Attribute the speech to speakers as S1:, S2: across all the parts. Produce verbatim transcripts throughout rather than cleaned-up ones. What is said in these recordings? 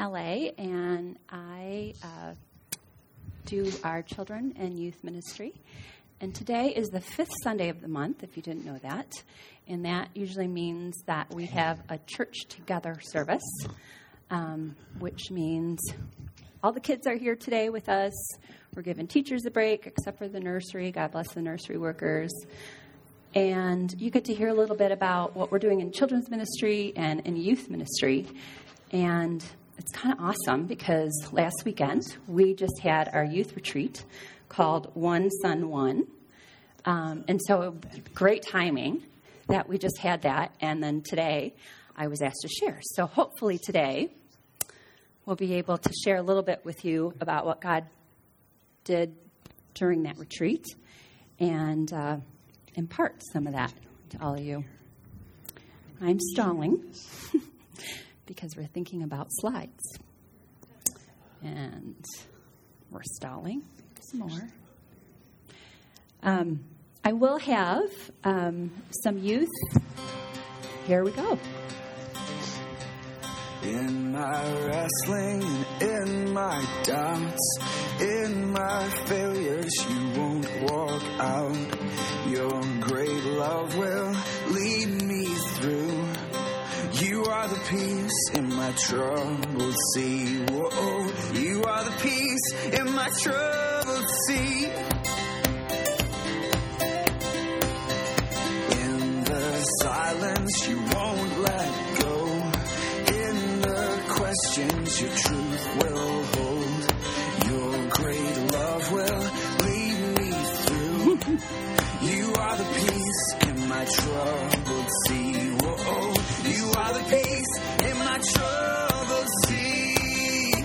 S1: L A, and I uh, do our children and youth ministry. And today is the fifth Sunday of the month, if you didn't know that. And that usually means that we have a church together service, um, which means all the kids are here today with us. We're giving teachers a break, except for the nursery. God bless the nursery workers. And you get to hear a little bit about what we're doing in children's ministry and in youth ministry. And it's kind of awesome because last weekend we just had our youth retreat called One Son One. Um, and so great timing that we just had that. And then today I was asked to share. So hopefully today we'll be able to share a little bit with you about what God did during that retreat and uh, impart some of that to all of you. I'm stalling because we're thinking about slides. And we're stalling some more. Um, I will have um, some youth. Here we go.
S2: In my wrestling, in my doubts, in my failures, you won't walk out. Your great love will lead me through. You are the peace in my troubled sea. Whoa, you are the peace in my troubled sea. In the silence, you won't let go. In the questions, your truth will hold. Your great love will lead me through. You are the peace in my troubled sea. Whoa, you are the peace in my troubled sea.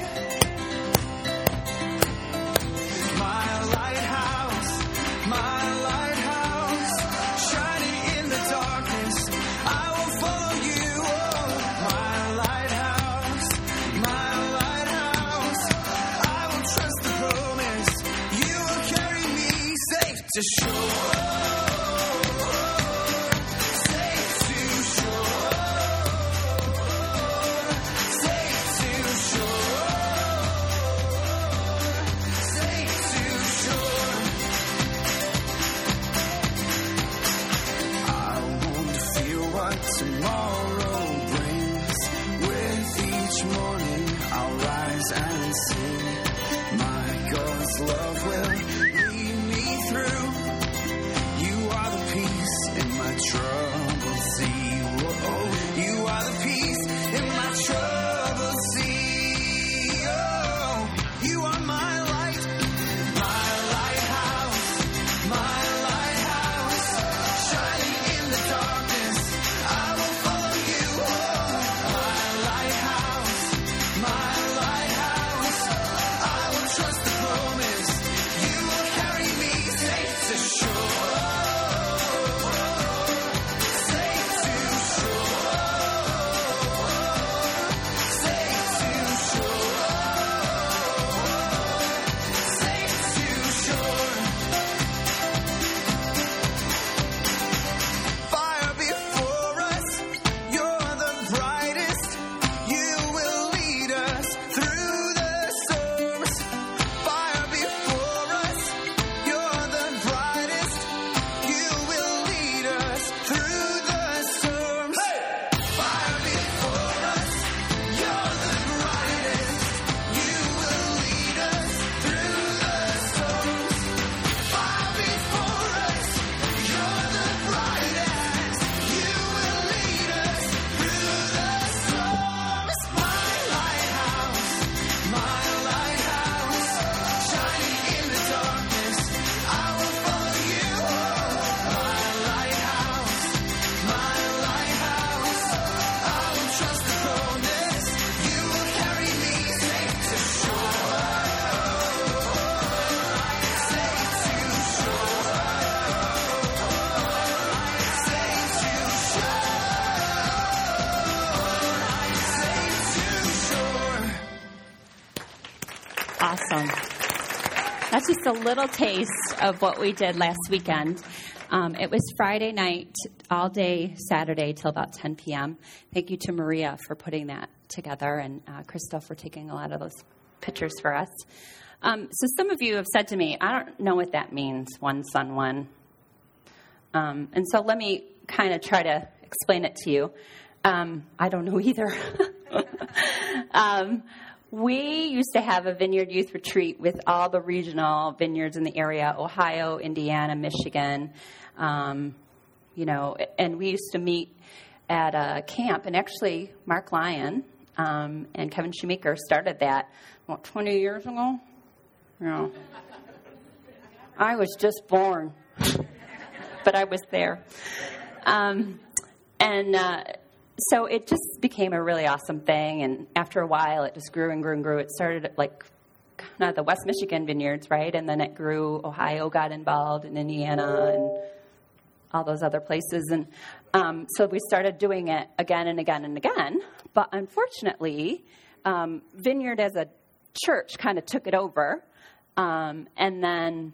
S2: My lighthouse, my lighthouse, shining in the darkness, I will follow you. Oh, my lighthouse, my lighthouse, I will trust the promise. You will carry me safe to shore. Tomorrow brings. With each morning I'll rise and sing. My God's love will lead me through. You are the peace in my troubled sea. Whoa, you are the peace in my troubled sea. Oh, you are my light, my lighthouse, my lighthouse, shining in the darkness.
S1: Awesome. That's just a little taste of what we did last weekend. Um, it was Friday night, all day Saturday till about ten p.m. Thank you to Maria for putting that together, and uh, Crystal for taking a lot of those pictures for us. Um, so some of you have said to me, I don't know what that means, one son, one. Um, and so let me kind of try to explain it to you. Um, I don't know either. um, we used to have a Vineyard Youth Retreat with all the regional vineyards in the area, Ohio, Indiana, Michigan, um, you know, and we used to meet at a camp. And actually, Mark Lyon um, and Kevin Shoemaker started that, what, twenty years ago? You know, I was just born, but I was there. Um, and uh, so it just became a really awesome thing. And after a while, it just grew and grew and grew. It started at like kind of the West Michigan vineyards, right? And then it grew. Ohio got involved, and Indiana, and all those other places. And um, so we started doing it again and again and again. But unfortunately, um, Vineyard as a church kind of took it over. Um, and then,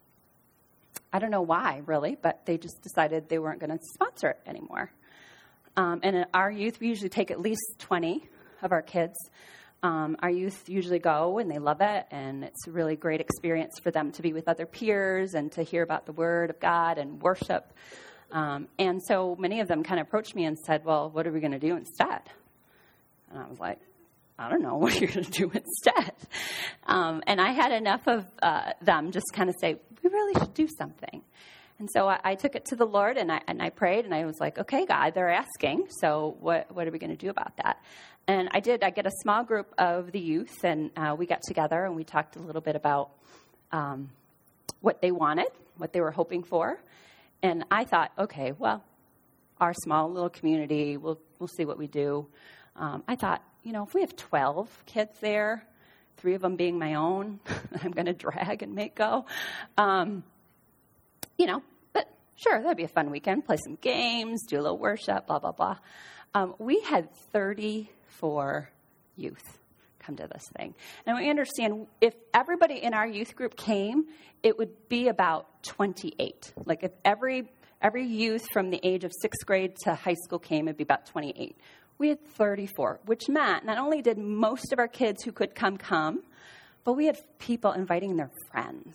S1: I don't know why, really, but they just decided they weren't going to sponsor it anymore. Um, and in our youth, we usually take at least twenty of our kids. Um, our youth usually go, and they love it, and it's a really great experience for them to be with other peers and to hear about the Word of God and worship. Um, and so many of them kind of approached me and said, well, what are we going to do instead? And I was like, I don't know what you're going to do instead. Um, and I had enough of uh, them just kind of say, we really should do something. And so I, I took it to the Lord, and I and I prayed, and I was like, okay, God, they're asking, so what what are we going to do about that? And I did. I get a small group of the youth, and uh, we got together, and we talked a little bit about um, what they wanted, what they were hoping for. And I thought, okay, well, our small little community, we'll we'll see what we do. Um, I thought, you know, if we have twelve kids there, three of them being my own, I'm going to drag and make go, um, you know, but sure, that'd be a fun weekend. Play some games, do a little worship, blah, blah, blah. Um, we had thirty-four youth come to this thing. And we understand if everybody in our youth group came, it would be about twenty-eight. Like if every every youth from the age of sixth grade to high school came, it'd be about twenty-eight. We had thirty-four, which meant not only did most of our kids who could come come, but we had people inviting their friends.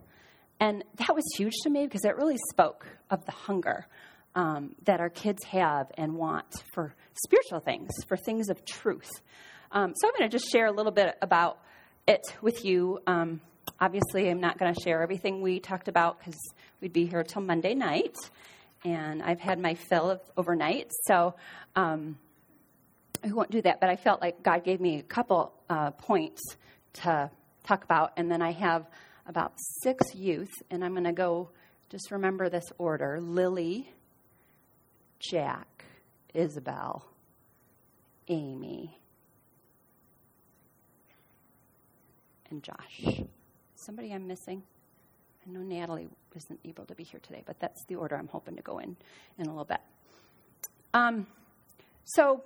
S1: And that was huge to me because it really spoke of the hunger um, that our kids have and want for spiritual things, for things of truth. Um, so I'm going to just share a little bit about it with you. Um, obviously, I'm not going to share everything we talked about because we'd be here till Monday night. And I've had my fill of overnight. So um, I won't do that. But I felt like God gave me a couple uh, points to talk about. And then I have about six youth. And I'm going to go, just remember this order. Lily, Jack, Isabel, Amy, and Josh. Somebody I'm missing? I know Natalie isn't able to be here today, but that's the order I'm hoping to go in in a little bit. Um, so,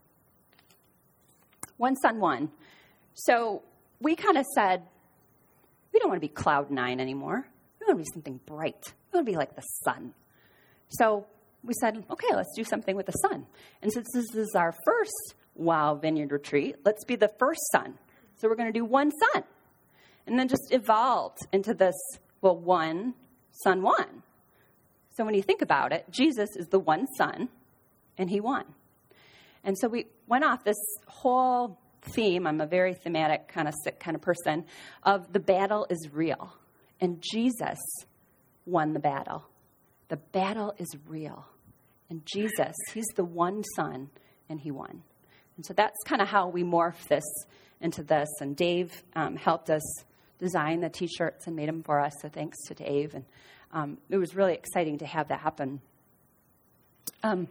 S1: one son, one. So, we kind of said, we don't want to be cloud nine anymore. We want to be something bright. We want to be like the sun. So, we said, okay, let's do something with the sun. And since this is our first Wow Vineyard retreat, let's be the first sun. So, we're going to do one sun. And then just evolved into this, well, one, son, one. So when you think about it, Jesus is the one son, and he won. And so we went off this whole theme. I'm a very thematic, kind of sick kind of person, of the battle is real. And Jesus won the battle. The battle is real. And Jesus, he's the one son, and he won. And so that's kind of how we morph this into this. And Dave um, helped us design the T-shirts and made them for us. So thanks to Dave. And um, it was really exciting to have that happen. Um,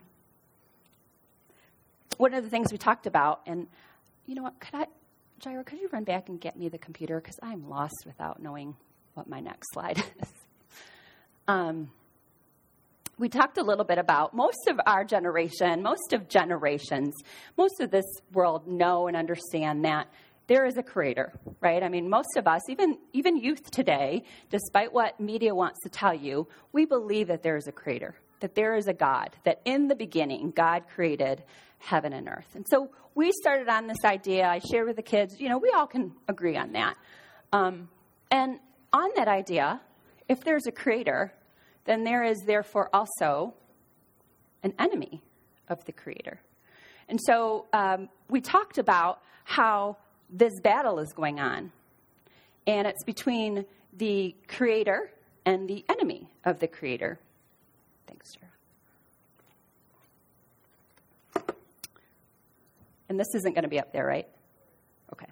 S1: one of the things we talked about, and you know what, could I, Jaira, could you run back and get me the computer? Because I'm lost without knowing what my next slide is. um, we talked a little bit about most of our generation, most of generations, most of this world know and understand that there is a creator, right? I mean, most of us, even even youth today, despite what media wants to tell you, we believe that there is a creator, that there is a God, that in the beginning, God created heaven and earth. And so we started on this idea. I shared with the kids, you know, we all can agree on that. Um, and on that idea, if there's a creator, then there is therefore also an enemy of the creator. And so um, we talked about how this battle is going on. And it's between the creator and the enemy of the creator. Thanks, Sarah. And this isn't going to be up there, right? Okay.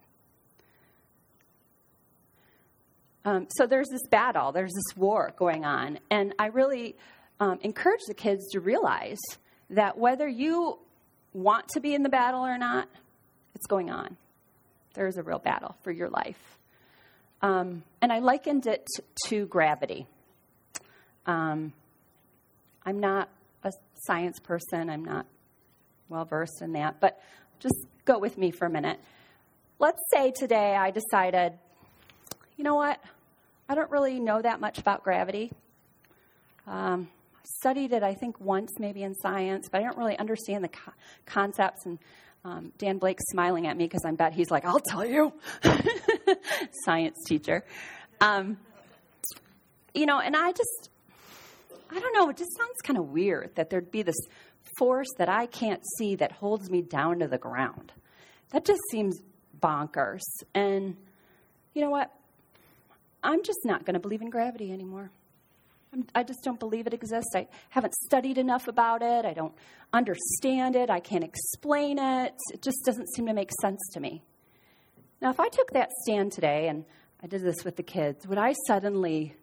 S1: Um, so there's this battle, there's this war going on. And I really um, encourage the kids to realize that whether you want to be in the battle or not, it's going on. There's a real battle for your life. Um, and I likened it to gravity. Um, I'm not a science person. I'm not well-versed in that. But just go with me for a minute. Let's say today I decided, you know what? I don't really know that much about gravity. Um, studied it, I think, once maybe in science, but I don't really understand the co- concepts. And um, Dan Blake's smiling at me because I bet he's like, I'll tell you. Science teacher. Um, you know, and I just, I don't know, it just sounds kind of weird that there'd be this force that I can't see that holds me down to the ground. That just seems bonkers. And you know what? I'm just not going to believe in gravity anymore. I'm, I just don't believe it exists. I haven't studied enough about it. I don't understand it. I can't explain it. It just doesn't seem to make sense to me. Now, if I took that stand today, and I did this with the kids, would I suddenly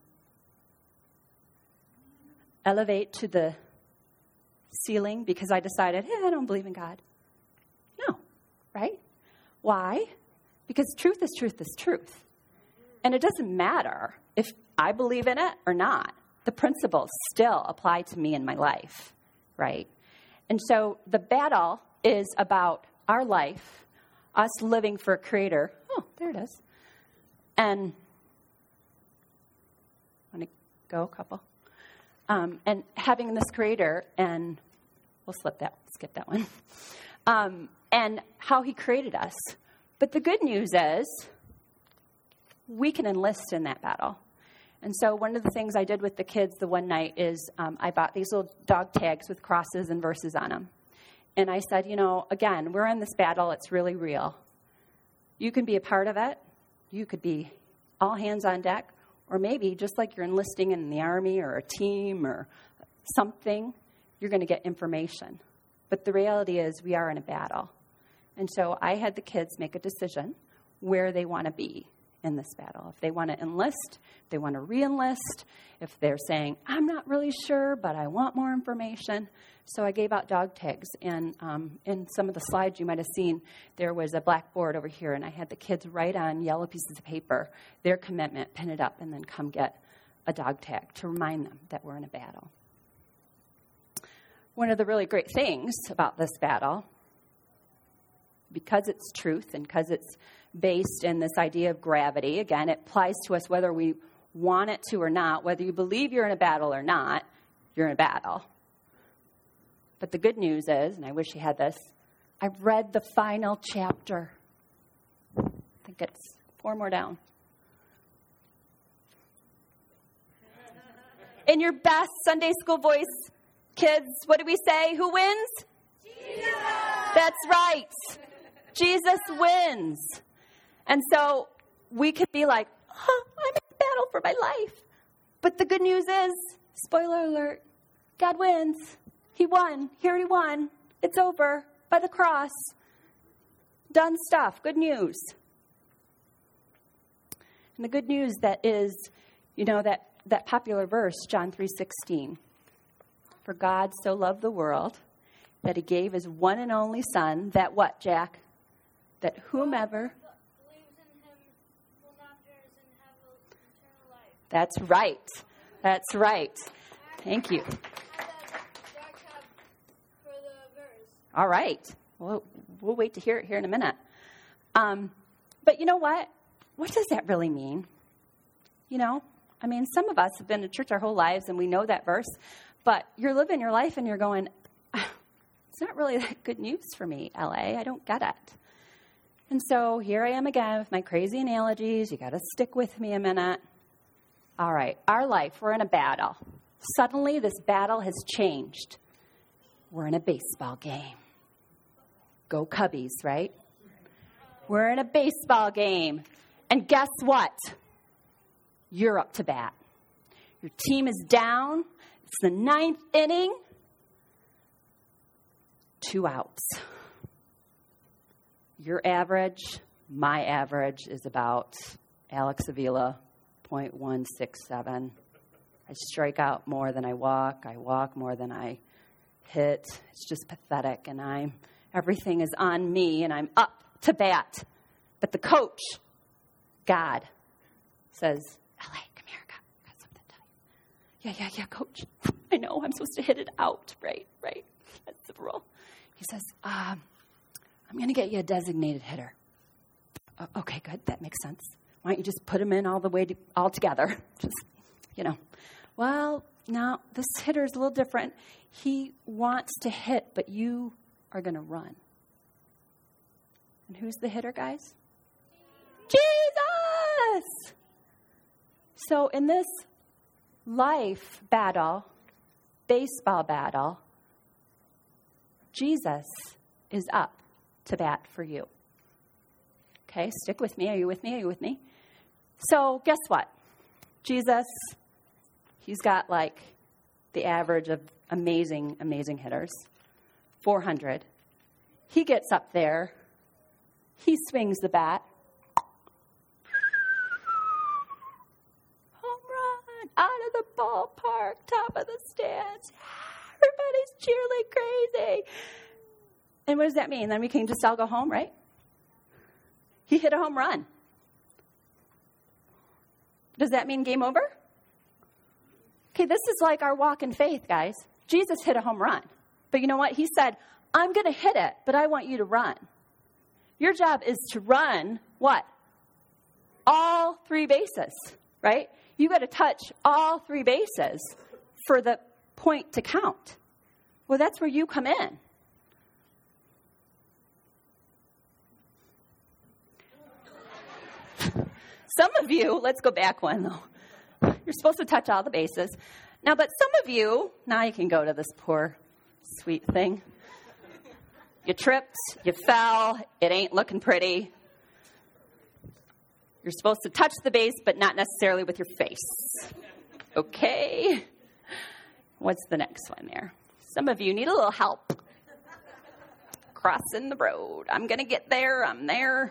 S1: elevate to the ceiling because I decided, hey, I don't believe in God? No, right? Why? Because truth is truth is truth. And it doesn't matter if I believe in it or not. The principles still apply to me in my life, right? And so the battle is about our life, us living for a creator. Oh, there it is. And want to go a couple? Um, and having this creator, and we'll slip that, skip that one. Um, and how he created us. But the good news is we can enlist in that battle. And so one of the things I did with the kids the one night is um, I bought these little dog tags with crosses and verses on them. And I said, you know, again, we're in this battle. It's really real. You can be a part of it. You could be all hands on deck. Or maybe just like you're enlisting in the Army or a team or something, you're going to get information. But the reality is we are in a battle. And so I had the kids make a decision where they want to be in this battle. If they want to enlist, if they want to re-enlist, if they're saying, I'm not really sure, but I want more information. So I gave out dog tags. And um, in some of the slides you might have seen, there was a blackboard over here, and I had the kids write on yellow pieces of paper their commitment, pin it up, and then come get a dog tag to remind them that we're in a battle. One of the really great things about this battle, because it's truth and because it's based in this idea of gravity, again, it applies to us whether we want it to or not. Whether you believe you're in a battle or not, you're in a battle. But the good news is, and I wish you had this, I've read the final chapter. I think it's four more down. In your best Sunday school voice, kids, what do we say? Who wins? Jesus! That's right. Jesus wins. And so we could be like, oh, I'm in battle for my life. But the good news is, spoiler alert, God wins. He won. He already won. It's over by the cross. Done stuff. Good news. And the good news that is, you know, that, that popular verse, John three sixteen. For God so loved the world that he gave his one and only son, that what, Jack? That whomever believes in him will not perish and have eternal life. That's right. That's right. Thank you. All right. Well, we'll wait to hear it here in a minute. Um, but you know what? What does that really mean? You know, I mean, some of us have been to church our whole lives and we know that verse, But you're living your life and you're going, it's not really that good news for me, L A. I don't get it. And so here I am again with my crazy analogies. You got to stick with me a minute. All right, our life, we're in a battle. Suddenly this battle has changed. We're in a baseball game. Go Cubbies, right? We're in a baseball game. And guess what? You're up to bat. Your team is down. It's the ninth inning. Two outs. Your average, my average is about Alex Avila, point one six seven. I strike out more than I walk. I walk more than I hit. It's just pathetic. And I'm everything is on me, and I'm up to bat. But the coach, God, says, L A, come here. Got, got something to tell you. Yeah, yeah, yeah, coach. I know I'm supposed to hit it out. Right, right. That's the rule. He says, um, I'm going to get you a designated hitter. Uh, okay, good. That makes sense. Why don't you just put him in all the way to, all together? Just, you know. Well, no, this hitter is a little different. He wants to hit, but you are going to run. And who's the hitter, guys? Jesus! So in this life battle, baseball battle, Jesus is up to bat for you. Okay, stick with me. Are you with me? Are you with me? So guess what? Jesus, he's got like the average of amazing, amazing hitters, four hundred. He gets up there. He swings the bat. Home run, out of the ballpark, top of the stands. Everybody's cheering crazy. And what does that mean? Then we can just all go home, right? He hit a home run. Does that mean game over? Okay, this is like our walk in faith, guys. Jesus hit a home run. But you know what? He said, I'm going to hit it, but I want you to run. Your job is to run what? All three bases, right? You got to touch all three bases for the point to count. Well, that's where you come in. Some of you, let's go back one though. You're supposed to touch all the bases. Now, but some of you, now you can go to this poor, sweet thing. You tripped, you fell, it ain't looking pretty. You're supposed to touch the base, but not necessarily with your face. Okay. What's the next one there? Some of you need a little help. Crossing the road. I'm going to get there. I'm there.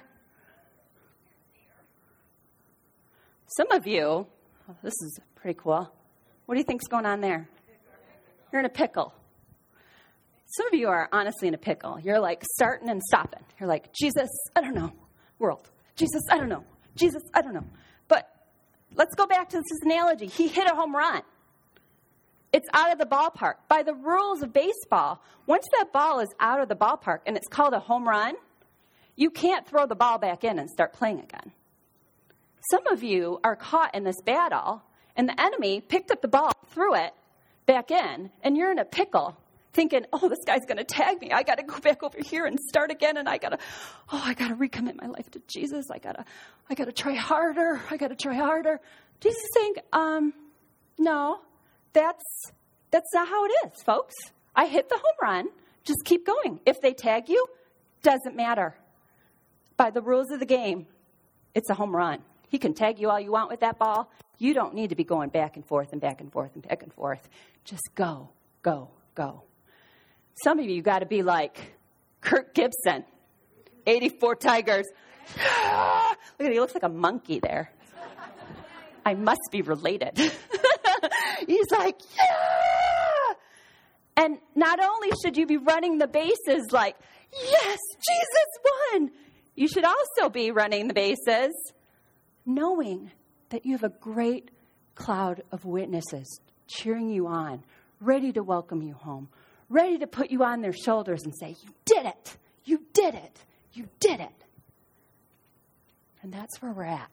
S1: Some of you, oh, this is pretty cool. What do you think's going on there? You're in a pickle. Some of you are honestly in a pickle. You're like starting and stopping. You're like, Jesus, I don't know. World. Jesus, I don't know. Jesus, I don't know. But let's go back to this analogy. He hit a home run. It's out of the ballpark. By the rules of baseball, once that ball is out of the ballpark and it's called a home run, you can't throw the ball back in and start playing again. Some of you are caught in this battle, and the enemy picked up the ball, threw it back in, and you're in a pickle thinking, oh, this guy's going to tag me. I got to go back over here and start again, and I got to, oh, I got to recommit my life to Jesus. I got to, I got to try harder. I got to try harder. Jesus is saying, um, no, that's, that's not how it is, folks. I hit the home run. Just keep going. If they tag you, doesn't matter. By the rules of the game, it's a home run. He can tag you all you want with that ball. You don't need to be going back and forth and back and forth and back and forth. Just go, go, go. Some of you got to be like Kirk Gibson, eighty-four Tigers. Yeah! Look at it, he looks like a monkey there. I must be related. He's like, yeah! And not only should you be running the bases like, yes, Jesus won. You should also be running the bases knowing that you have a great cloud of witnesses cheering you on, ready to welcome you home, ready to put you on their shoulders and say, you did it, you did it, you did it. And that's where we're at.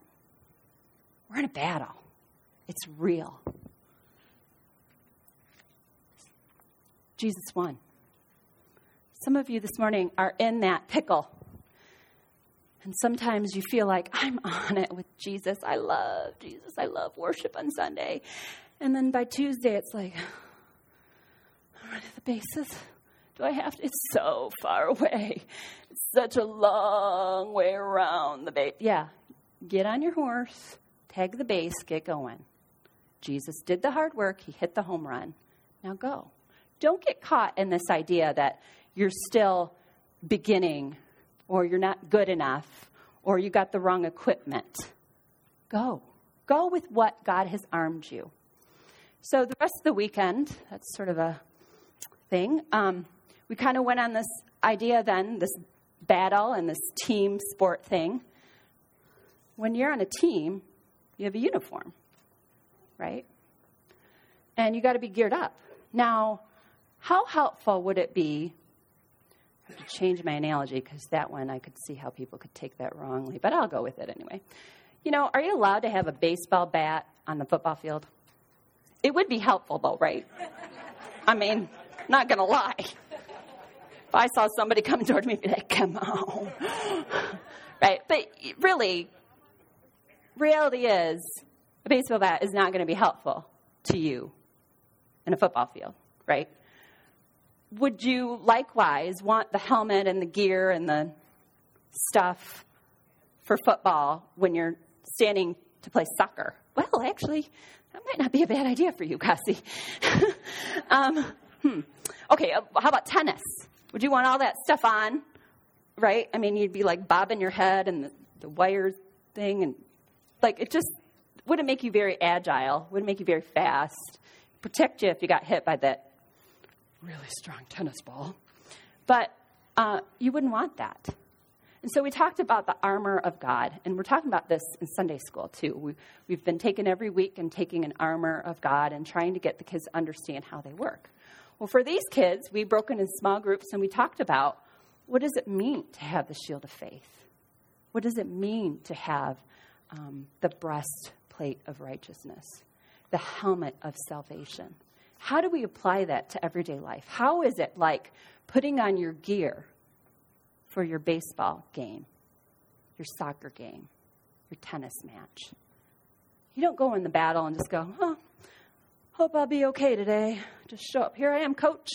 S1: We're in a battle. It's real. Jesus won. Some of you this morning are in that pickle. And sometimes you feel like, I'm on it with Jesus. I love Jesus. I love worship on Sunday. And then by Tuesday, it's like, I'm ready to the bases. Do I have to? It's so far away. It's such a long way around the base. Yeah, get on your horse, tag the base, get going. Jesus did the hard work. He hit the home run. Now go. Don't get caught in this idea that you're still beginning or you're not good enough or you got the wrong equipment. Go. Go with what God has armed you. So the rest of the weekend, that's sort of a thing, um, we kind of went on this idea then, this battle and this team sport thing. When you're on a team, you have a uniform, right? And you got to be geared up. Now, how helpful would it be, I have to change my analogy because that one I could see how people could take that wrongly, but I'll go with it anyway. You know, are you allowed to have a baseball bat on the football field? It would be helpful though, right? I mean, not going to lie. If I saw somebody coming toward me, I'd be like, come on. Right? But really, reality is, a baseball bat is not going to be helpful to you in a football field, right? Would you likewise want the helmet and the gear and the stuff for football when you're standing to play soccer? Well, actually, that might not be a bad idea for you, Cassie. um, hmm. Okay, uh, how about tennis? Would you want all that stuff on, right? I mean, you'd be like bobbing your head and the, the wire thing. And like, it just wouldn't make you very agile, wouldn't make you very fast, protect you if you got hit by that really strong tennis ball. But uh, you wouldn't want that. And so we talked about the armor of God, and we're talking about this in Sunday school too. We, we've been taking every week and taking an armor of God and trying to get the kids to understand how they work. Well, for these kids, we broke into small groups and we talked about what does it mean to have the shield of faith? What does it mean to have um, the breastplate of righteousness, the helmet of salvation? How do we apply that to everyday life? How is it like putting on your gear for your baseball game, your soccer game, your tennis match? You don't go in the battle and just go, oh, hope I'll be okay today. Just show up. Here I am, coach.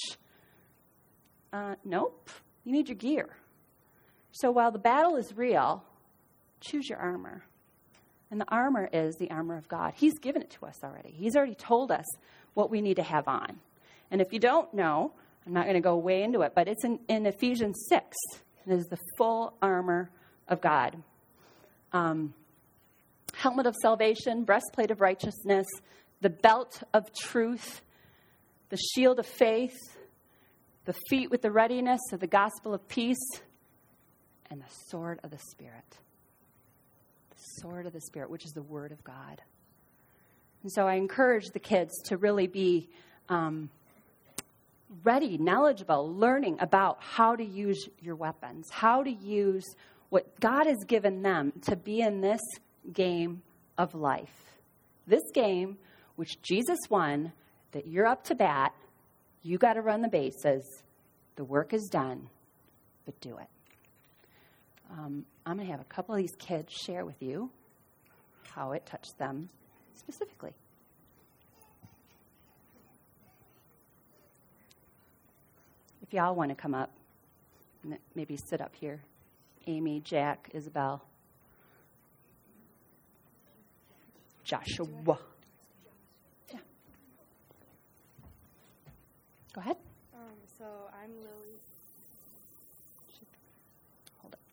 S1: Uh, nope. You need your gear. So while the battle is real, choose your armor. And the armor is the armor of God. He's given it to us already. He's already told us what we need to have on. And if you don't know, I'm not going to go way into it, but it's in, in Ephesians six. It is the full armor of God. Um, helmet of salvation, breastplate of righteousness, the belt of truth, the shield of faith, the feet with the readiness of the gospel of peace, and the sword of the Spirit. The sword of the Spirit, which is the word of God. And so I encourage the kids to really be um, ready, knowledgeable, learning about how to use your weapons, how to use what God has given them to be in this game of life. This game, which Jesus won, that you're up to bat, you got to run the bases. The work is done, but do it. Um, I'm going to have a couple of these kids share with you how it touched them specifically. If y'all want to come up, maybe sit up here. Amy, Jack, Isabel, Joshua. Yeah. Go ahead.
S3: Um, so I'm Lily.
S1: Hold it.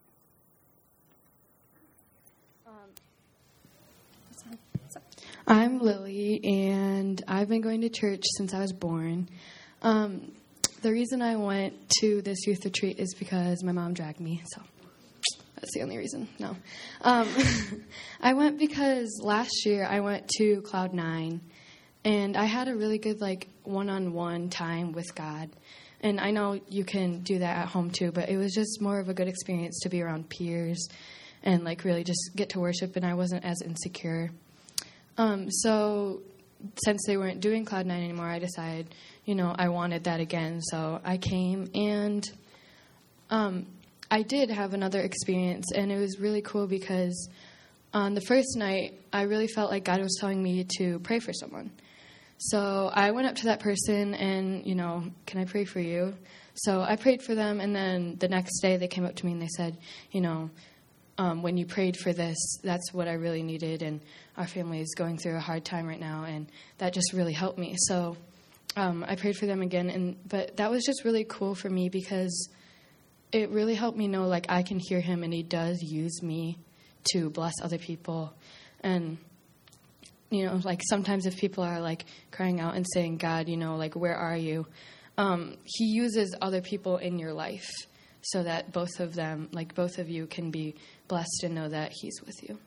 S3: Um, I'm Lily, and I've been going to church since I was born. Um, the reason I went to this youth retreat is because my mom dragged me, so that's the only reason. No. Um, I went because last year I went to Cloud Nine, and I had a really good, like, one-on-one time with God. And I know you can do that at home, too, but it was just more of a good experience to be around peers and, like, really just get to worship, and I wasn't as insecure. Um, so since they weren't doing Cloud nine anymore, I decided, you know, I wanted that again. So I came, and um, I did have another experience, and it was really cool because on the first night, I really felt like God was telling me to pray for someone. So I went up to that person and, you know, can I pray for you? So I prayed for them, and then the next day they came up to me and they said, you know, um, when you prayed for this, that's what I really needed, and our family is going through a hard time right now, and that just really helped me. So um, I prayed for them again, and but that was just really cool for me because it really helped me know, like, I can hear him, and he does use me to bless other people. And you know, like sometimes if people are like crying out and saying, God, you know, like, where are you? Um, he uses other people in your life so that both of them, like both of you can be blessed and know that he's with you.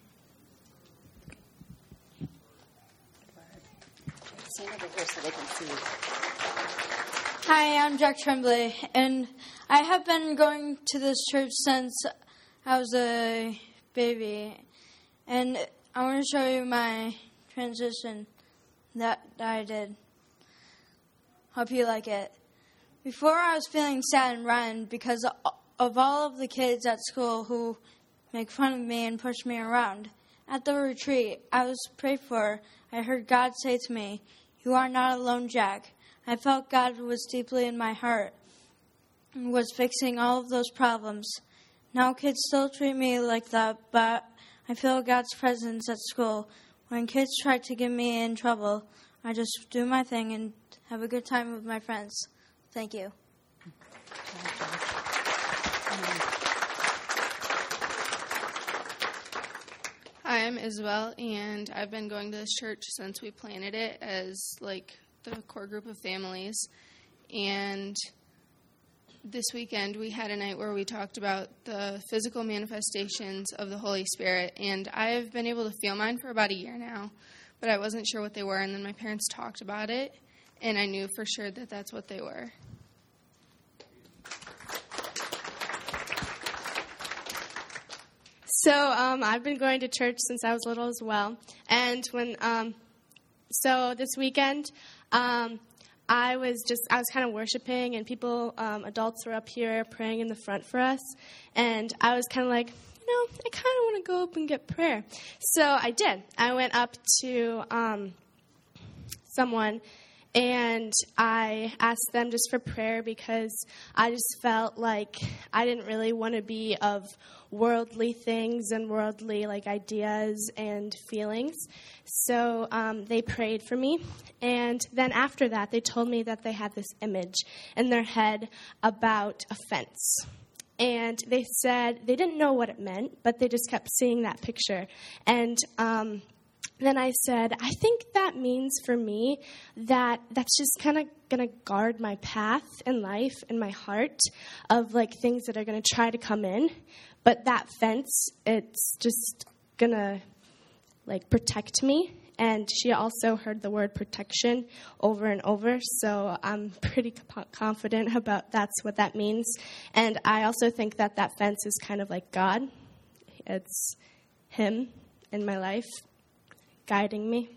S1: Stand over here so they can see.
S4: Hi, I'm Jack Tremblay, and I have been going to this church since I was a baby, and I want to show you my transition that I did. Hope you like it. Before, I was feeling sad and rotten because of all of the kids at school who make fun of me and push me around. At the retreat I was prayed for, I heard God say to me, "You are not alone, Jack." I felt God was deeply in my heart and was fixing all of those problems. Now kids still treat me like that, but I feel God's presence at school. When kids try to get me in trouble, I just do my thing and have a good time with my friends. Thank you.
S5: Hi, I'm Isabel, and I've been going to this church since we planted it as, like, the core group of families. And this weekend we had a night where we talked about the physical manifestations of the Holy Spirit, and I have been able to feel mine for about a year now, but I wasn't sure what they were, and then my parents talked about it, and I knew for sure that that's what they were.
S6: So um, I've been going to church since I was little as well, and when um, so this weekend um, I was just I was kind of worshiping, and people um, adults were up here praying in the front for us, and I was kind of like, you know, I kind of want to go up and get prayer. So I did. I went up to um, someone, and I asked them just for prayer because I just felt like I didn't really want to be of worldly things and worldly like ideas and feelings. So um, they prayed for me, and then after that they told me that they had this image in their head about a fence. And they said they didn't know what it meant, but they just kept seeing that picture. And um, then I said, I think that means for me that that's just kind of going to guard my path in life and my heart of like things that are going to try to come in. But that fence, it's just going to like protect me. And she also heard the word protection over and over. So I'm pretty confident about that's what that means. And I also think that that fence is kind of like God. It's him in my life guiding me.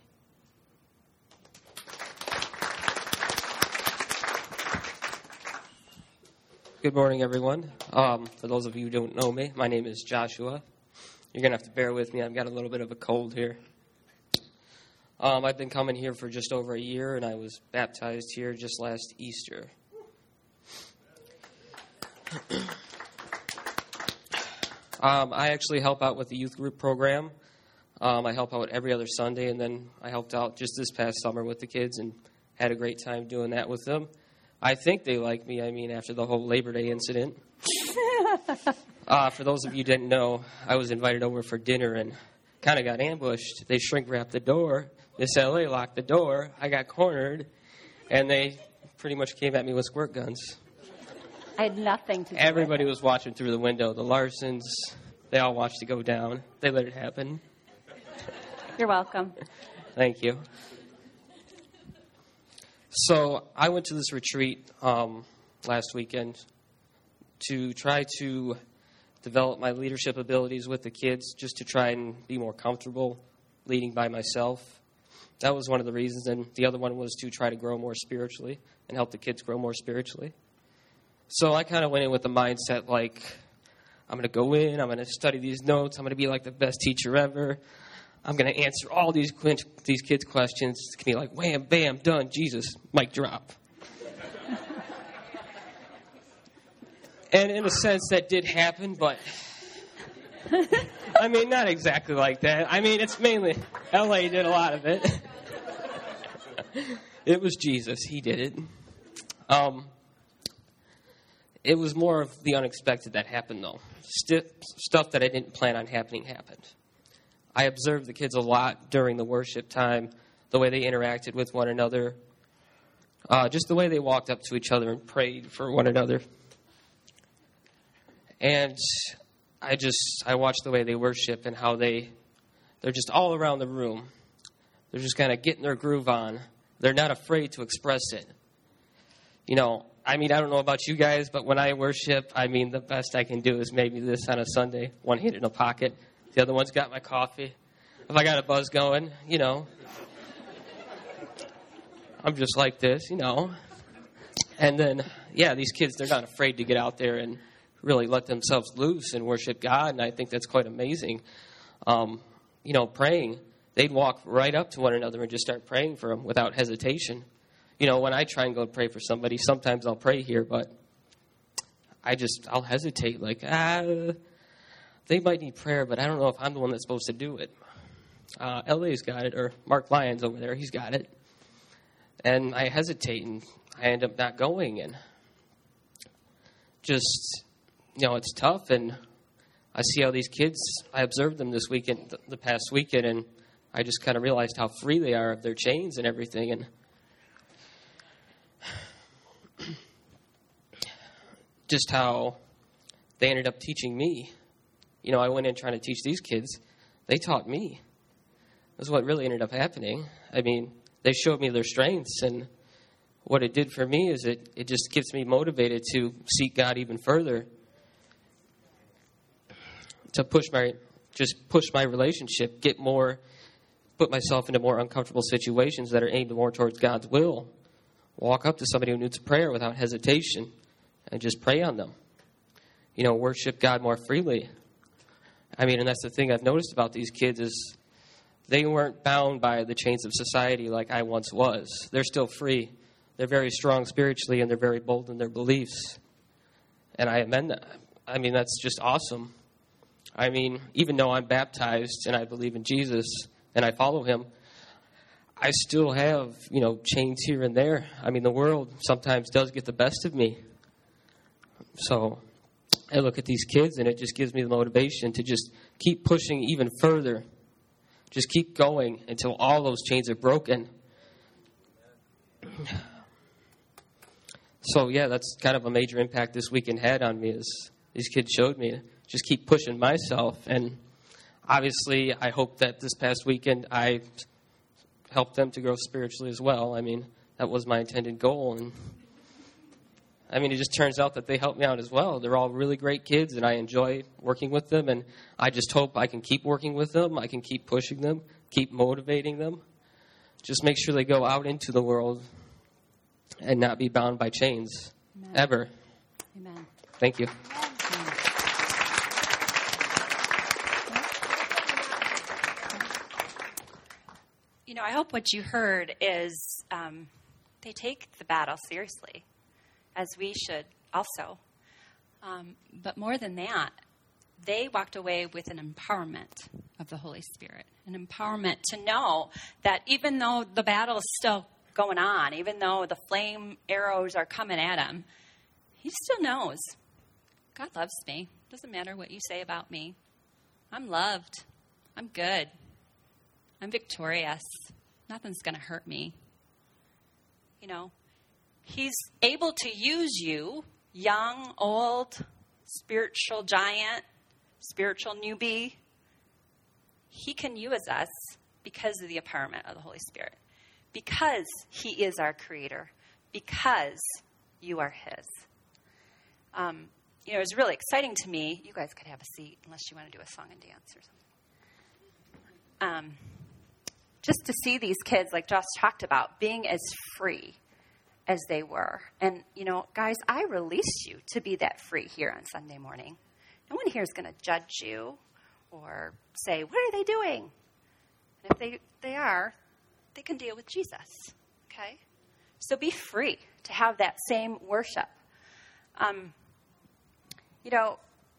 S7: Good morning, everyone. Um, for those of you who don't know me, my name is Joshua. You're going to have to bear with me. I've got a little bit of a cold here. Um, I've been coming here for just over a year, and I was baptized here just last Easter. um, I actually help out with the youth group program. Um, I help out every other Sunday, and then I helped out just this past summer with the kids and had a great time doing that with them. I think they like me, I mean, after the whole Labor Day incident. uh, for those of you who didn't know, I was invited over for dinner and kind of got ambushed. They shrink-wrapped the door. Miss L A locked the door. I got cornered, and they pretty much came at me with squirt guns.
S1: I had nothing to do
S7: Everybody
S1: with
S7: was watching through the window. The Larsons, they all watched it go down. They let it happen.
S1: You're welcome.
S7: Thank you. So I went to this retreat um, last weekend to try to develop my leadership abilities with the kids, just to try and be more comfortable leading by myself. that was one of the reasons. And the other one was to try to grow more spiritually and help the kids grow more spiritually. So I kind of went in with the mindset like, I'm going to go in, I'm going to study these notes, I'm going to be like the best teacher ever. I'm going to answer all these these kids' questions. It's going to be like, wham, bam, done, Jesus, mic drop. And in a sense, that did happen, but I mean, not exactly like that. I mean, it's mainly L A did a lot of it. It was Jesus. He did it. Um, it was more of the unexpected that happened, though. St- stuff that I didn't plan on happening happened. I observed the kids a lot during the worship time, the way they interacted with one another, uh, just the way they walked up to each other and prayed for one another. And I just, I watched the way they worship and how they, they're just all around the room. They're just kind of getting their groove on. They're not afraid to express it. You know, I mean, I don't know about you guys, but when I worship, I mean, the best I can do is maybe this on a Sunday, one hand in a pocket. The other one's got my coffee. If I got a buzz going, you know, I'm just like this, you know. And then, yeah, these kids, they're not afraid to get out there and really let themselves loose and worship God, and I think that's quite amazing. Um, you know, praying, they'd walk right up to one another and just start praying for them without hesitation. You know, when I try and go pray for somebody, sometimes I'll pray here, but I just, I'll hesitate, like, ah, they might need prayer, but I don't know if I'm the one that's supposed to do it. Uh, L A's got it, or Mark Lyons over there, he's got it. And I hesitate, and I end up not going, and just, you know, it's tough, and I see how these kids, I observed them this weekend, the past weekend, and I just kind of realized how free they are of their chains and everything, and just how they ended up teaching me. You know, I went in trying to teach these kids. They taught me. That's what really ended up happening. I mean, they showed me their strengths, and what it did for me is it, it just gets me motivated to seek God even further, to push my, just push my relationship, get more, put myself into more uncomfortable situations that are aimed more towards God's will. Walk up to somebody who needs prayer without hesitation and just pray on them. You know, worship God more freely. I mean, and that's the thing I've noticed about these kids is they weren't bound by the chains of society like I once was. They're still free. They're very strong spiritually, and they're very bold in their beliefs. And I amend that. I mean, that's just awesome. I mean, even though I'm baptized and I believe in Jesus and I follow him, I still have, you know, chains here and there. I mean, the world sometimes does get the best of me. So I look at these kids, and it just gives me the motivation to just keep pushing even further. Just keep going until all those chains are broken. So, yeah, that's kind of a major impact this weekend had on me is these kids showed me to just keep pushing myself. And obviously, I hope that this past weekend I helped them to grow spiritually as well. I mean, that was my intended goal. And I mean, it just turns out that they helped me out as well. They're all really great kids, and I enjoy working with them. And I just hope I can keep working with them. I can keep pushing them, keep motivating them. Just make sure they go out into the world and not be bound by chains, Amen. Ever.
S1: Amen.
S7: Thank you.
S1: You know, I hope what you heard is um, they take the battle seriously, as we should also. Um, but more than that, they walked away with an empowerment of the Holy Spirit, an empowerment to know that even though the battle is still going on, even though the flame arrows are coming at him, he still knows God loves me. Doesn't matter what you say about me. I'm loved. I'm good. I'm victorious. Nothing's going to hurt me. You know, he's able to use you, young, old, spiritual giant, spiritual newbie. He can use us because of the empowerment of the Holy Spirit. Because he is our creator. Because you are his. Um, you know, it was really exciting to me. You guys could have a seat unless you want to do a song and dance or something. Um, just to see these kids, like Josh talked about, being as free as they were. And, you know, guys, I release you to be that free here on Sunday morning. No one here is going to judge you or say, what are they doing? And if they, they are, they can deal with Jesus, okay? So be free to have that same worship. Um, you know,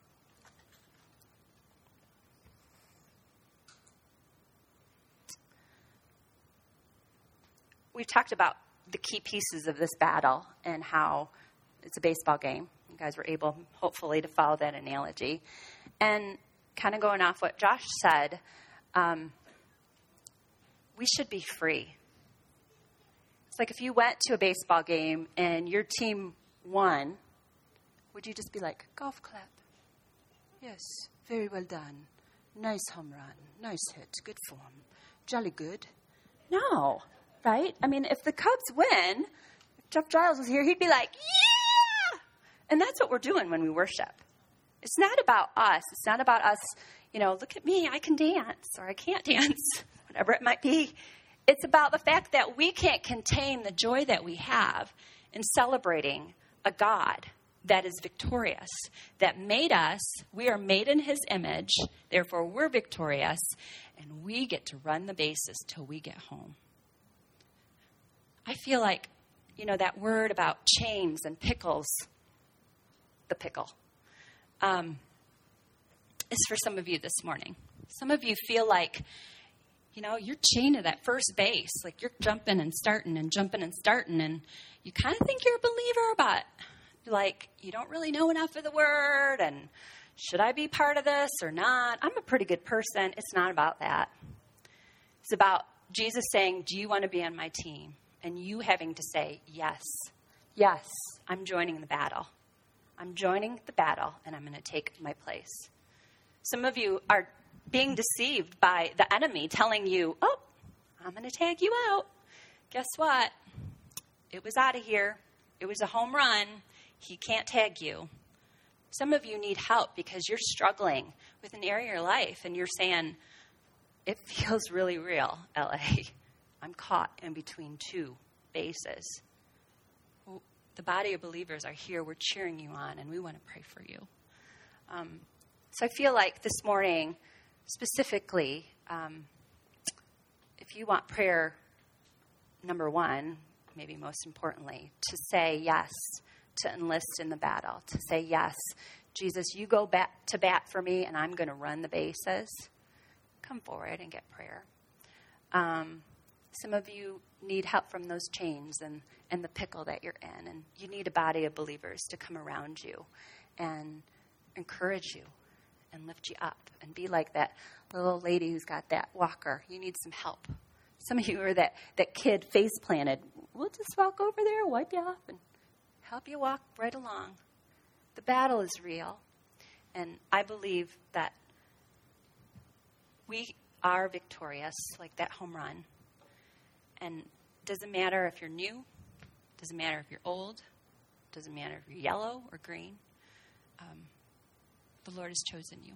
S1: we've talked about the key pieces of this battle and how it's a baseball game. You guys were able, hopefully, to follow that analogy. And kind of going off what Josh said, um, we should be free. It's like if you went to a baseball game and your team won, would you just be like, golf clap? Yes, very well done. Nice home run. Nice hit. Good form. Jolly good. No, right? I mean, if the Cubs win, if Jeff Giles was here, he'd be like, yeah! And that's what we're doing when we worship. It's not about us. It's not about us, you know, look at me, I can dance, or I can't dance, whatever it might be. It's about the fact that we can't contain the joy that we have in celebrating a God that is victorious, that made us. We are made in his image, therefore we're victorious, and we get to run the bases till we get home. I feel like, you know, that word about chains and pickles, the pickle, um, is for some of you this morning. Some of you feel like, you know, you're chained to that first base. Like you're jumping and starting and jumping and starting. And you kind of think you're a believer, but like you don't really know enough of the word. And should I be part of this or not? I'm a pretty good person. It's not about that. It's about Jesus saying, do you want to be on my team? And you having to say, yes, yes, I'm joining the battle. I'm joining the battle and I'm going to take my place. Some of you are being deceived by the enemy telling you, oh, I'm going to tag you out. Guess what? It was out of here. It was a home run. He can't tag you. Some of you need help because you're struggling with an area of your life and you're saying, it feels really real, L A. I'm caught in between two bases. Well, the body of believers are here. We're cheering you on and we want to pray for you. Um, so I feel like this morning, specifically, um, if you want prayer, number one, maybe most importantly, to say yes, to enlist in the battle, to say yes, Jesus, you go bat to bat for me and I'm going to run the bases. Come forward and get prayer. Um, some of you need help from those chains and, and the pickle that you're in, and you need a body of believers to come around you and encourage you and lift you up and be like that little lady who's got that walker. You need some help. Some of you are that, that kid face planted. We'll just walk over there, wipe you off, and help you walk right along. The battle is real, and I believe that we are victorious, like that home run. And it doesn't matter if you're new, doesn't matter if you're old, doesn't matter if you're yellow or green. Um, the Lord has chosen you.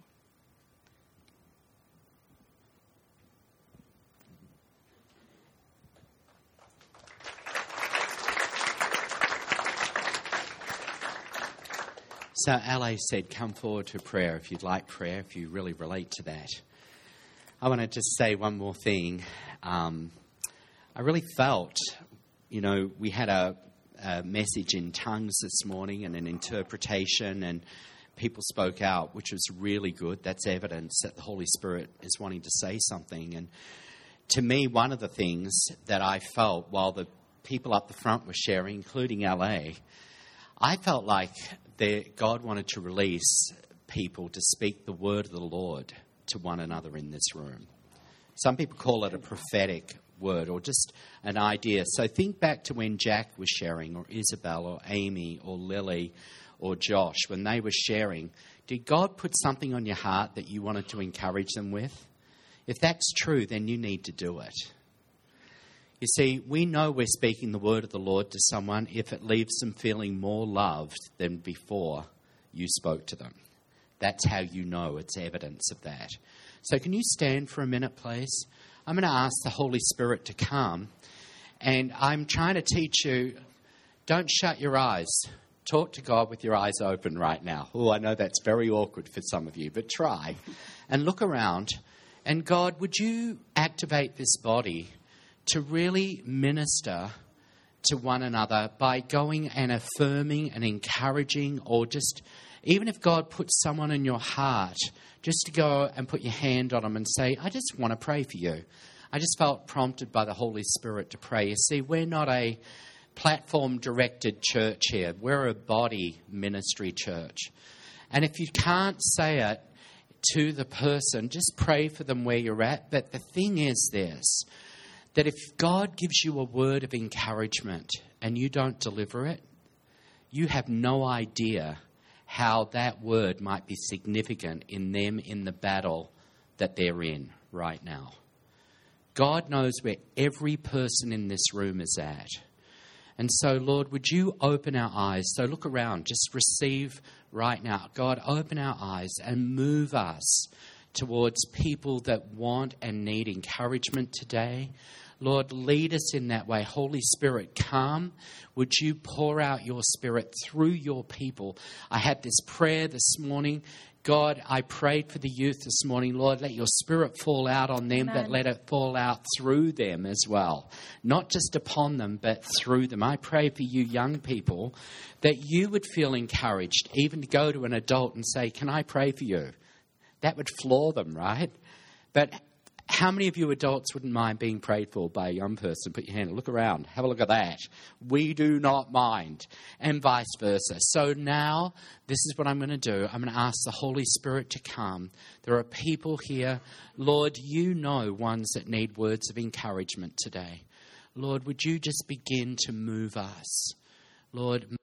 S8: So L A said, come forward to prayer if you'd like prayer, if you really relate to that. I want to just say one more thing. Um, I really felt, you know, we had a, a message in tongues this morning and an interpretation, and people spoke out, which was really good. That's evidence that the Holy Spirit is wanting to say something. And to me, one of the things that I felt while the people up the front were sharing, including L A, I felt like God wanted to release people to speak the word of the Lord to one another in this room. Some people call it a prophetic word or just an idea. So think back to when Jack was sharing, or Isabel, or Amy, or Lily, or Josh, when they were sharing. Did God put something on your heart that you wanted to encourage them with? If that's true, then you need to do it. You see, we know we're speaking the word of the Lord to someone if it leaves them feeling more loved than before you spoke to them. That's how you know it's evidence of that. So can you stand for a minute, please? I'm going to ask the Holy Spirit to come. And I'm trying to teach you, don't shut your eyes. Talk to God with your eyes open right now. Oh, I know that's very awkward for some of you, but try. And look around. And God, would you activate this body to really minister to one another by going and affirming and encouraging, or just, even if God puts someone in your heart, just to go and put your hand on them and say, I just want to pray for you. I just felt prompted by the Holy Spirit to pray. You see, we're not a platform-directed church here. We're a body ministry church. And if you can't say it to the person, just pray for them where you're at. But the thing is this, that if God gives you a word of encouragement and you don't deliver it, you have no idea how that word might be significant in them in the battle that they're in right now. God knows where every person in this room is at. And so, Lord, would you open our eyes? So look around, just receive right now. God, open our eyes and move us towards people that want and need encouragement today. Lord, lead us in that way. Holy Spirit, come. Would you pour out your Spirit through your people? I had this prayer this morning. God, I prayed for the youth this morning. Lord, let your Spirit fall out on them,
S1: Amen.
S8: but let it fall out through them as well. Not just upon them, but through them. I pray for you young people that you would feel encouraged even to go to an adult and say, can I pray for you? That would floor them, right? But how many of you adults wouldn't mind being prayed for by a young person? Put your hand, look around, have a look at that. We do not mind, and vice versa. So now, this is what I'm going to do. I'm going to ask the Holy Spirit to come. There are people here. Lord, you know ones that need words of encouragement today. Lord, would you just begin to move us? Lord,